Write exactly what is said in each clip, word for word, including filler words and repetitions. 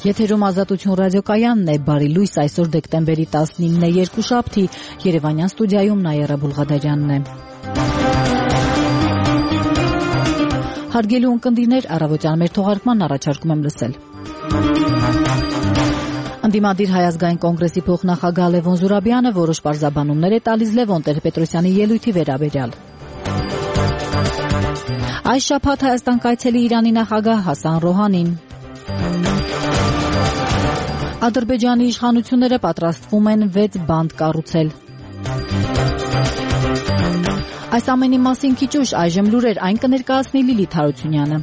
Եթերում Ազատություն ռադիոկայանն է, բարի լույս, այսօր դեկտեմբերի տասնինն է, երկուշաբթի, Երևանյան ստուդիայում Նաիրա Բուլղադարյանն է։ Հարգելի ունկնդիրներ, առավոտյան մեր թողարկման առաջարկում եմ լսել։ Ընդդիմադիր Հայ ազգային կոնգրեսի փոխնախագահ Լևոն Զուրաբյանը որոշ պարզաբանումներ է տալիս Լևոն Տեր-Պետրոսյանի ելույթի վերաբերյալ։ Այս շաբաթ Հայաստան կայցելի Իրանի նախագահ Հասան Ռոհանին։ Ադրբեջանի իշխանությունները պատրաստվում են վեց բանտ կառուցել։ Այս ամենի մասին քիչ ուշ այժմ լուրեր, այն կներկայացնի Լիլիթ Հարությունյանը։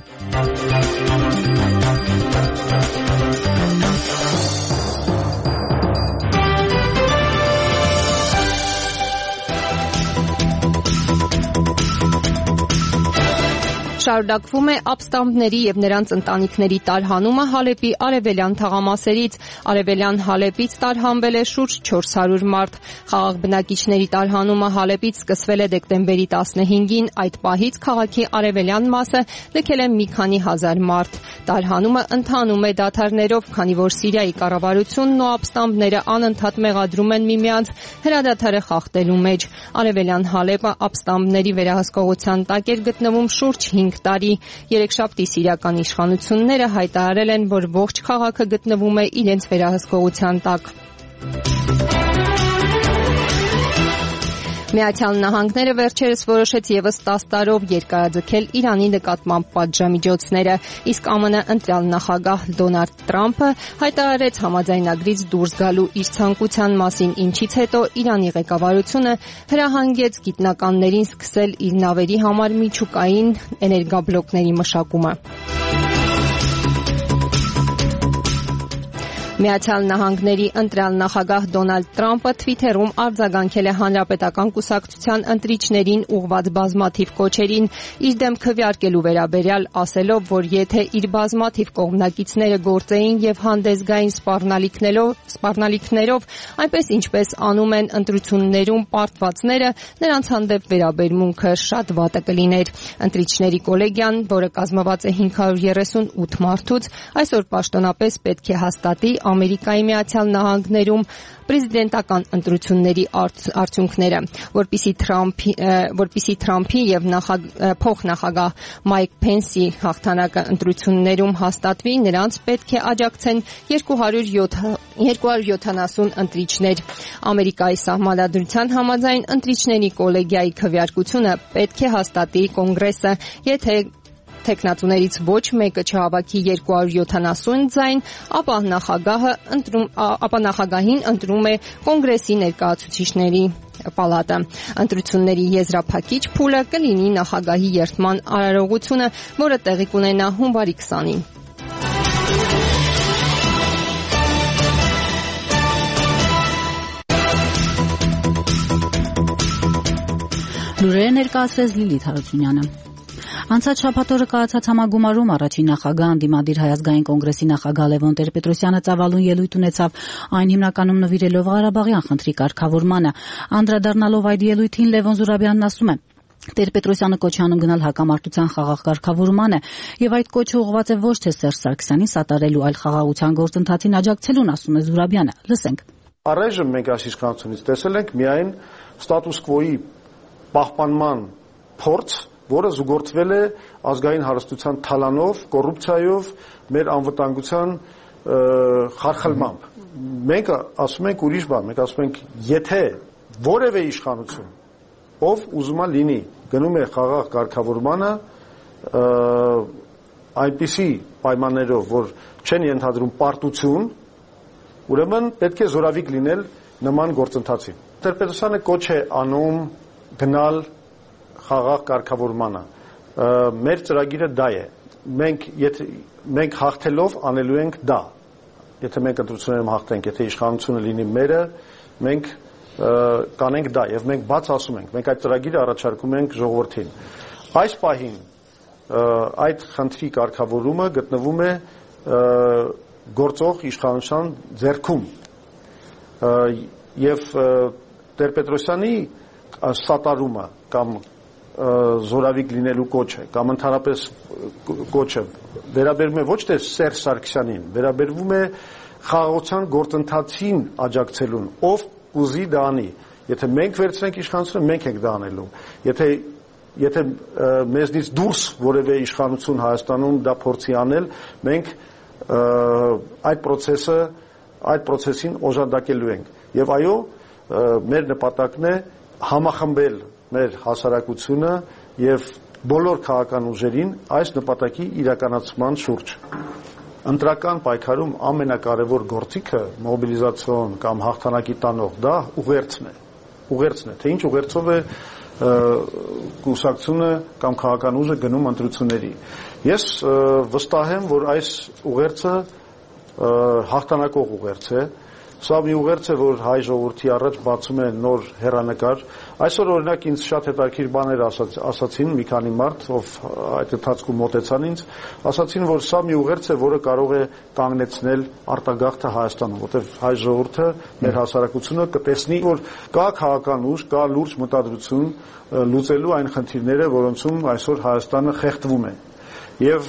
Շարունակվում է ապստամբների եւ նրանց ընտանիքների տարհանումը Հալեպի արևելյան թաղամասերից։ Արևելյան Հալեպից տարհանվել է շուրջ չորս հարյուր մարդ։ Խաղաղ բնակիչների տարհանումը Հալեպից սկսվել է դեկտեմբերի տասնհինգին, այդ պահից քաղաքի արևելյան մասը լքել է մի քանի հազար մարդ։ Տարհանումը ընթանում է դադարներով, քանի որ Սիրիայի կառավարությունն ու ապստամբները անընդհատ մեղադրում են միմյանց հրադադարը խախտելու մեջ։ Արևելյան Հալեպը ապստամբների վերահսկողության տակ էր գտնվում շուրջ հինգ տարի։ Երեքշաբթի սիրիական իշխանությունները հայտարարել են, որ ողջ քաղաքը գտնվում է իրենց վերահսկողության տակ։ Միացյալ Նահանգները վերջերս որոշեց ևս տասը տարով երկարաձգել Իրանի նկատմամբ պատժամիջոցները, իսկ ԱՄՆ ընտրյալ նախագահ Դոնալդ Թրամփը հայտարարեց համաձայնագրից դուրս գալու իր ցանկության մասին, ինչից հետո Իրանի ղեկավարությունը հրահանգեց գիտնականներին սկսել իր նավերի համար միջուկային էներգաբլոկների մշակումը։ Միացյալ Նահանգների ընտրյալ նախագահ Դոնալդ Թրամփը Թվիթերում արձագանքել է հանրապետական կուսակցության ընտրիչներին ուղղված բազմաթիվ կոչերին, իր դեմ քվեարկելու վերաբերյալ ասելով, որ եթե իր բազմաթիվ կողմնակիցները գործեին եւ հանդես գային սպառնալիքներով, սպառնալիքներով, այնպես ինչպես անում են ընտրություններում պարտվածները, նրանց հանդեպ վերաբերմունքը շատ վատը կլիներ։ Ընտրիչների կոլեգիան, որը կազմված է հինգ հարյուր երեսունութ մարդուց, այսօր պաշտոնապես պետք է հաստատի Ամերիկայի Միացյալ Նահանգներում պրեզիդենտական ընտրությունների արդյունքները, որպիսի Թրամփի, որպիսի Թրամփի եւ փոխնախագահ Մայք Փենսի հաղթանակը ընտրություններում հաստատվի, նրանց պետք է աջակցեն երկու հարյուր յոթանասուն ընտրիչներ։ Ամերիկայի սահմանադրության համաձայն ընտրիչների կոլեգիայի քվեարկությունը պետք է հաստատի կոնգրեսը, եթե թեկնածուներից ոչ մեկը չհավաքի երկու հարյուր յոթանասուն ձայն, ապա նախագահը ընտրում, ապա նախագահին ընտրում է կոնգրեսի ներկայացուցիչների պալատը։ Ընտրությունների եզրափակիչ փուլը կլինի նախագահի երդման արարողությունը, որը տեղի կունենա հունվարի քսանին։ Լուրերը ներկայացրեց Լիլիթ Հարությունյանը։ Անցած շաբաթօրը կայացած համագումարում առաջին նախագահ ընդդիմադիր Հայ ազգային կոնգրեսի նախագահ Լևոն Տեր-Պետրոսյանը ծավալուն ելույթ ունեցավ, այն հիմնականում նվիրելով Ղարաբաղյան խնդրի կարգավորմանը։ Անդրադառնալով այդ ելույթին Լևոն Զուրաբյանն ասում է. Տեր-Պետրոսյանը կոչ անում գնալ հակամարտության խաղաղ կարգավորմանը եւ այդ կոչը ուղղված է ոչ թե Սերժ Սարգսյանին սատարելու, այլ խաղաղության գործընթացին աջակցելուն, ասում է Զուրաբյանը։ Լսենք։ Առայժմ մենք այս իշխանությունից տեսել ենք միայն ստատուս քվոյի պահպանման փորձ, որը զուգորդվել է ազգային հարստության թալանով, կոռուպցիայով, մեր անվտանգության խարխլմամբ։ Մենք ասում ենք ուրիշ բան, մենք ասում ենք, եթե որևէ իշխանություն, ով ուզում է լինի, գնում է խաղաղ կարգավորմանը այնպիսի պայմաններով, որ չեն ենթադրում պարտություն, ուրեմն պետք է զորավիք լինել նման գործընթացին։ Տեր-Պետրոսյանը կոչ է անում գնալ խաղաղ կարգավորմանը։ Մեր ծրագիրը դա է։ Մենք եթե մենք հաղթելով անելու ենք դա։ Եթե մենք ընտրություններում հաղթենք, եթե իշխանությունը լինի մերը, մենք կանենք դա եւ մենք բաց ասում ենք։ Մենք այդ ծրագիրը առաջարկում ենք ժողովրդին։ Այս պահին այդ խնդրի կարգավորումը գտնվում է գործող իշխանության ձեռքում։ Եվ Տեր-Պետրոսյանի սատարումը կամ զորավիք լինելու կոչը կամ ընդհանրապես կոչը վերաբերում է ոչ թե Սերժ Սարգսյանին, վերաբերվում է խաղաղության գործընթացին աջակցելուն, ով ուզի դա անի։ Եթե մենք վերցնենք իշխանությունը, մենք ենք դա անելու։ Եթե եթե մեզնից դուրս որևէ իշխանություն Հայաստանում դա փորձի անել, մենք այդ process-ը, այդ process-ին օժանդակելու ենք։ Եվ այո, մեր նպատակն է համախմբել մեր հասարակությունը եւ բոլոր քաղաքական ուժերին այս նպատակի իրականացման շուրջ։ Ընտրական պայքարում ամենակարևոր գործիքը մոբիլիզացիոն կամ հաղթանակի տանող դա ուղերձն է։ Ուղերձն է, թե ինչ ուղերձով է կուսակցությունը կամ քաղաքական ուժը գնում ընտրությունների։ Ես վստահ եմ, որ այս ուղերձը հաղթանակող ուղերձ է։ Սա մի ուղերձ է, որ հայ ժողովրդի առաջ բացում է նոր հեռանկար։ Այսօր օրինակ ինձ շատ հետաքրքիր բաներ ասացին մի քանի մարդ, ով այդ ընթացքում մոտեցան ինձ, ասացին, որ սա մի ուղերձ է, որը կարող է կանգնեցնել արտագաղթը Հայաստանում, որտեղ հայ ժողովուրդը, մեր հասարակությունը կտեսնի, որ կա քաղաքական ուժ, կա լուրջ մտադրություն լուծելու այն խնդիրները, որոնցում այսօր Հայաստանը խեղդվում է։ Եվ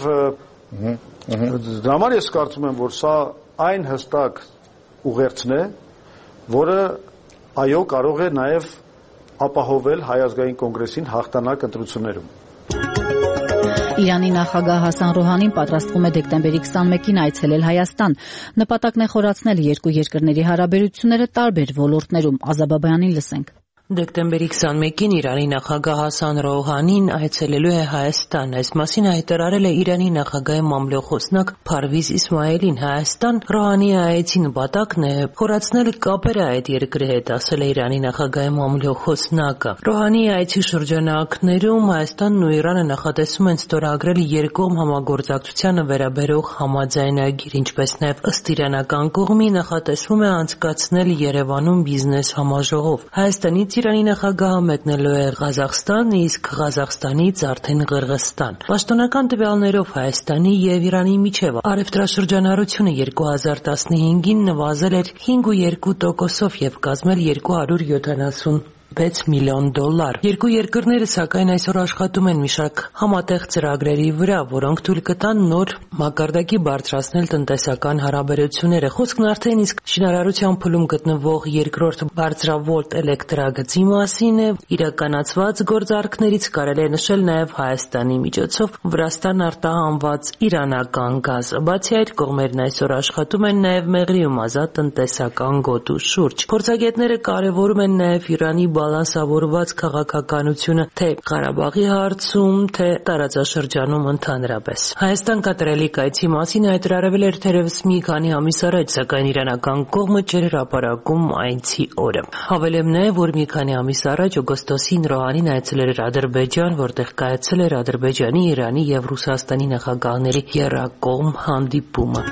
դրա համար ես կարծում եմ, որ սա այն հստակ ուղերձն է, որը այո կարող է նաև ապահովել Հայ ազգային կոնգրեսին հաղթանակ ընտրություններում։ Իրանի նախագահ Հասան Ռոհանին պատրաստվում է դեկտեմբերի քսանմեկին այցելել Հայաստան։ Նպատակն է խորացնել երկու երկրների հարաբերությունները տարբեր ոլորտներում։ Ազաբաբյանին լսենք։ Դեկտեմբերի քսանմեկին Իրանի նախագահ Հասան Ռոհանին այցելելու է Հայաստան։ Այս մասին հայտարարել է Իրանի նախագահի մամլոյխոսնակ Փարվիզ Իսմայելին։ Հայաստան Ռոհանի այցի նպատակն է խորացնել կապերը այդ երկրի հետ, ասել է Իրանի նախագահի մամլոյխոսնակը։ Ռոհանի այցի շրջանակներում Հայաստանն ու Իրանը նախատեսում են ստորագրել երկկողմ համագործակցությանը վերաբերող համաձայնագիր, ինչպես նաև ըստ իրանական կողմի նախատեսվում է անցկացնել Երևանում բիզնես համաժողով։ Հայաստանից Իրանի նախագահը մեկնելու է Ղազախստան, իսկ Ղազախստանից արդեն Ղրղըզստան։ Պաշտոնական տվյալներով Հայաստանի եւ Իրանի միջև առևտրաշրջանառությունը երկու հազար տասնհինգին նվազել էր հինգ ու երկու տոկոսով եւ կազմել երկու հարյուր յոթանասունվեց միլիոն դոլար։ Երկու երկրները սակայն այսօր աշխատում են մի շարք համատեղ ծրագրերի վրա, որոնք թույլ կտան նոր մակարդակի բարձրացնել տնտեսական հարաբերությունները։ Խոսքն արդեն իսկ շինարարության փուլում գտնվող երկրորդ բարձրավոլտ էլեկտրագծի մասին է։ Իրականացված գործարքներից կարելի է նշել նաև Հայաստանի միջոցով Վրաստան արտահանված իրանական գազ։ Բացի այդ, կողմերն այսօր աշխատում են նաև Մեղրիում ազատ տնտեսական գոտու շուրջ։ Փորձագետները կարևորում են նաև Իրանի բալանսավորված քաղաքականությունը թե Ղարաբաղի հարցում, թե տարածաշրջանում ընդհանրապես։ Հայաստան կատարելի կայցի մասին հայտարարվել էր թերևս մի քանի ամիս առաջ, սակայն իրանական կողմը չէր հրապարակում այցի օրը։ Հավելեմ նաև, որ մի քանի ամիս առաջ օգոստոսին Ռոհանին այցելել էր Ադրբեջան, որտեղ կայացել էր Ադրբեջանի, Իրանի եւ Ռուսաստանի նախագահների եռակողմ հանդիպումը։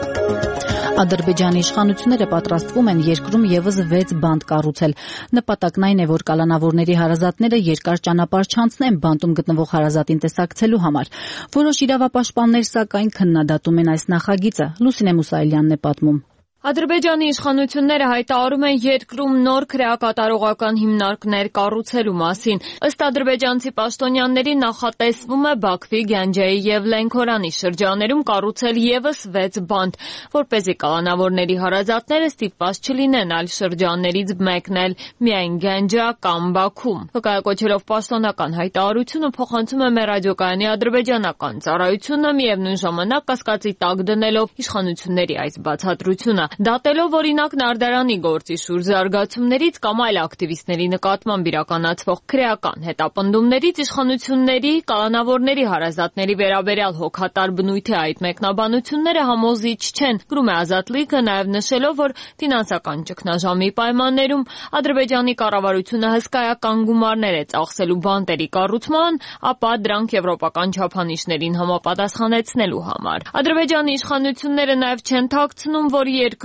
Ադրբեջանի իշխանությունները պատրաստվում են երկրում եւս վեց բանտ կառուցել։ Նպատակն այն է, որ կալանավորների հարազատները երկար ճանապարհ չանցնեն բանտում գտնվող հարազատին տեսակցելու համար։ Որոշ իրավապաշտպաններ սակայն քննադատում են այս նախագիծը։ Լուսինե Մուսայելյանն է պատմում։ Ադրբեջանի իշխանությունները հայտարարում են երկրում նոր քրեակատարողական հիմնարկներ կառուցելու մասին։ Ըստ ադրբեջանցի պաշտոնյաների նախատեսվում է Բաքվի, Գանջեի եւ Լենքորանի շրջաներում կառուցել եւս վեց բանտ, որպեսզի կալանավորների հարազատները ստիպված չլինեն այլ շրջաններից մեկնել միայն Գանջա կամ Բաքու։ Վկայակոչելով պաշտոնական հայտարարությունը փոխանցում է մեր ռադիոկայանի ադրբեջանական ծառայությունը, միևնույն ժամանակ կասկածի տակ դնելով իշխանությունների այս բացատրությունը։ Դատելով օրինակ Նարդարանի գործի շուրջ զարգացումներից կամ այլ ակտիվիստների նկատմամբ իրականացվող քրեական հետապնդումներից իշխանությունների կալանավորների հարազատների վերաբերյալ հոգատար բնույթի այդ մեկնաբանությունները համոզիչ չեն, գրում է Ազատլիկը, նաև նշելով, որ ֆինանսական ճգնաժամի պայմաններում Ադրբեջանի կառավարությունը հսկայական գումարներ է ծախսելու բանտերի կառուցման, ապա դրանք եվրոպական չափանիշներին համապատասխանեցնելու համար։ Ադրբեջանի իշխանությունները նաև չեն թաքցնում, որ երկրում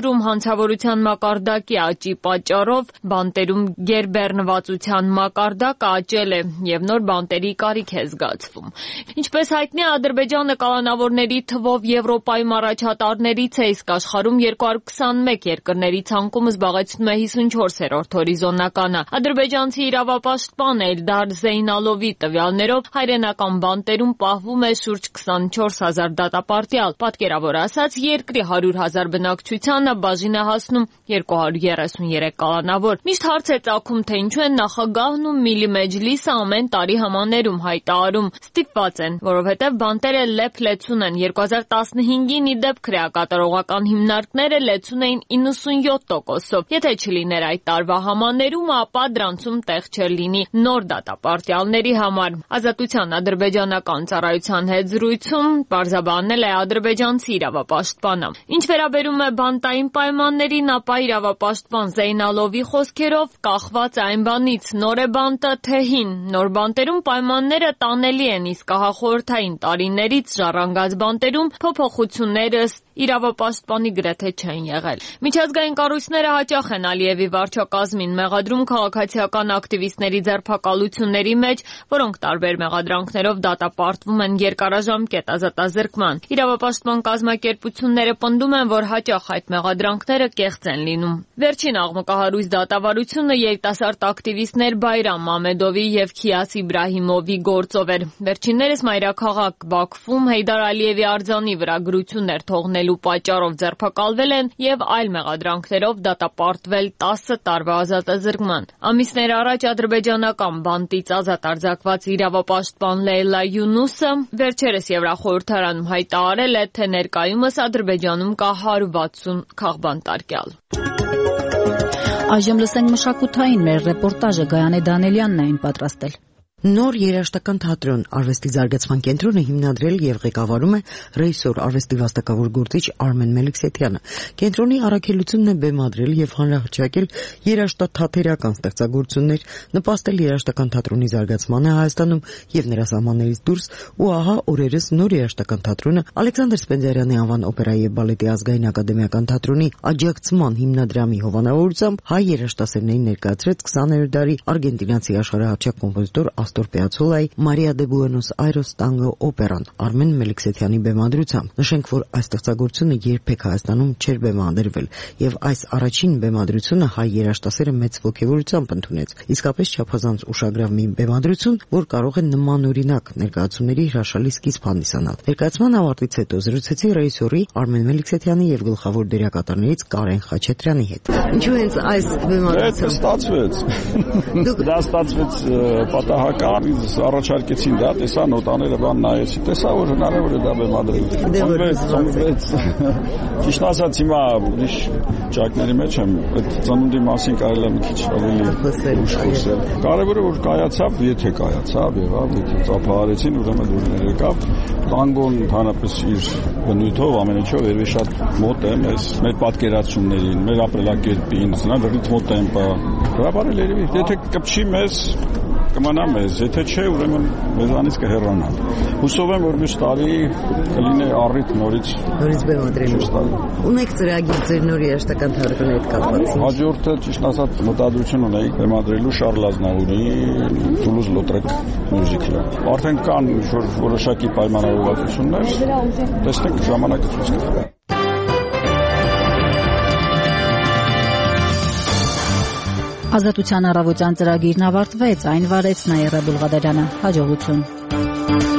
երկրում հանցավորության մակարդակի աճի պատճառով բանտերում գերբեռնվածության մակարդակը աճել է եւ նոր բանտերի կարիք է զգացվում։ Ինչպես հայտնի է, Ադրբեջանը կալանավորների թվով Եվրոպայում առաջատարներից է, իսկ աշխարհում երկու հարյուր քսանմեկ երկրների ցանկում զբաղեցնում է հիսունչորսերորդ հորիզոնականը։ Ադրբեջանցի իրավապաշտպան Էլդար Զեյնալովի տվյալներով հայրենական բանտերում պահվում է շուրջ քսանչորս հազար դատապարտյալ։ Պատկերավոր ասած, երկրի հարյուր հազար բնակչությանը բաժին է հասնում երկու հարյուր երեսուներեք կալանավոր։ Միշտ հարց է ծագում, թե ինչու են նախագահն ու Միլի Մեջլիսը ամեն տարի համաներում հայտարարում։ Ստիպված են, որովհետև բանտերը լեփ-լեցուն են։ երկու հազար տասնհինգին ի դեպ քրեակատարողական հիմնարկները լեցուն էին իննսունյոթ տոկոսով։ Եթե չլիներ այդ տարվա համաներումը, ապա դրանցում տեղ չէր լինի նոր դատապարտյալների համար։ Ազատության ադրբեջանական ծառայության հետ զրույցում պարզաբանել է ադրբեջանցի իրավապաշտպանը։ Ինչ վերաբերում է բանտային պայմաններին, ապա իրավապաշտպան Զեյնալովի խոսքերով կախված այն բանից նոր է բանտը թե հին։ Նոր բանտերում պայմանները տանելի են, իսկ ահախորհրդային տարիներից ժառանգած բանտերում փոփոխություններ ըստ իրավապաշտպանի գրեթե չեն եղել։ Միջազգային կառույցները հաճախ են Ալիևի վարչակազմին մեղադրում քաղաքացիական ակտիվիստների ձերբակալությունների մեջ, որոնք տարբեր մեղադրանքներով դատապարտվում են երկարաժամկետ ազատազրկման։ Իրավապաշտպան կազմակերպությունները պնդում են, որ հաճախ այդ մեղադրանքները կեղծ են լինում։ Վերջին աղմկահարույց դատավարությունը երիտասարդ ակտիվիստներ Բայրամ Մամեդովի եւ Քիաս Իբրահիմովի գործով էր։ Վերջիններս մայրաքաղաք Բաքվում Հեյդար Ալիևի արձանի վրա գրություններ թողնելու պատճառով ձերբակալվել են եւ այլ մեղադրանքներով դատապարտվել տասը տարվա ազատազրկման։ Ամիսներ առաջ ադրբեջանական բանտից ազատ արձակված իրավապաշտպան Լեյլա Յունուսը վերջերս Եվրախորհրդարանում հայտարարել է, թե ներկայումս Ադրբեջանում կա հարյուր վաթսուն քաղբանտարկյալ։ Այժմ լսենք մշակութային, մեր ռեպորտաժը Գայանե Դանելյանն է այն պատրաստել։ Նոր երաժշտական թատրոն արվեստի զարգացման կենտրոնը հիմնադրել եւ ղեկավարում է ռեժիսոր արվեստի վաստակավոր գործիչ Արմեն Մելիքսեթյանը։ Կենտրոնի առաքելությունն է բեմադրել եւ հանրահրճակել երաժշտաթատերական ստեղծագործություններ, նպաստել երաժշտական թատրոնի զարգացմանը Հայաստանում եւ նրա սահմաններից դուրս, ու ահա օրերս նոր երաժշտական թատրոնը Ալեքսանդր Սպենդիարյանի անվան օպերայի եւ բալետի ազգային ակադեմիական թատրոնի աջակցման հիմնադրամի հովանավորությամբ հայ երաժշտասերներին ներկայացրեց քսաներորդ դարի արգենտինացի աշխարհահռչակ կոմպոզիտոր Աստոր Պիացոլայի Մարիա դե Բուենոս Այրես տանգո օպերան Արմեն Մելիքսեթյանի բեմադրությամբ։ Նշենք, որ այս ստեղծագործությունը երբեք Հայաստանում չէր բեմադրվել եւ այս առաջին բեմադրությունը հայ երաժշտասերը մեծ ոգևորությամբ ընդունեց։ Իսկապես չափազանց ուշագրավ մի բեմադրություն, որ կարող է նմանօրինակ ներկայացումների հրաշալի սկիզբ հանդիսանալ։ Ներկայացման ավարտից հետո զրուցեցի ռեժիսորի Արմեն Մելիքսեթյանի եւ գլխավոր դերակատարներից Կարեն Խաչատրյանի հետ։ Ինչու հենց այս բեմադրությունը ստացվեց։ Դա ստացվեց պատահական Ինձ առաջարկեցին դա, տեսա նոտաները բան նայեցի, տեսա որ հնարավոր է դա բեմադրել։ Ծնվեց, ծնվեց։ Ճիշտ ասած, հիմա ուրիշ ճակների մեջ եմ, այդ ծնունդի մասին կարելի է մի քիչ ավելի խոսել։ Կարևորը որ կայացավ, եթե կայացավ, եղավ, եթե ծափահարեցին, ուրեմն դուր ներեկավ։ Տանգոն հանրապես իր բնույթով ամեն ինչով երևի շատ մոտ է մեզ, մեր պատկերացումներին, մեր ապրելակերպին, նա դրից մոտ է բա։ Հրաբարել երևի, եթե կպչի մեզ կմնա մեզ, եթե չէ, ուրեմն մեզանից կհեռանա։ Հուսով եմ, որ մյուս տարի կլինի առիթ նորից նորից բեմադրելու։ Ունեք ծրագիր ձեր նոր երաժշտական թատրոնի հետ կապված։ Հաջորդը ճիշտ ասած մտադրություն ունեի բեմադրելու Շարլ Ազնավուրի Toulouse-Lautrec մյուզիկլը։ Արդեն կան որոշակի պայմանավորվածություններ, տեսնենք ժամանակը ցույց կտա։ Ազատության առավոտյան ծրագիրն ավարտվեց, այն վարեց Նաիրա Բուլղադարյանը։ Հաջողություն։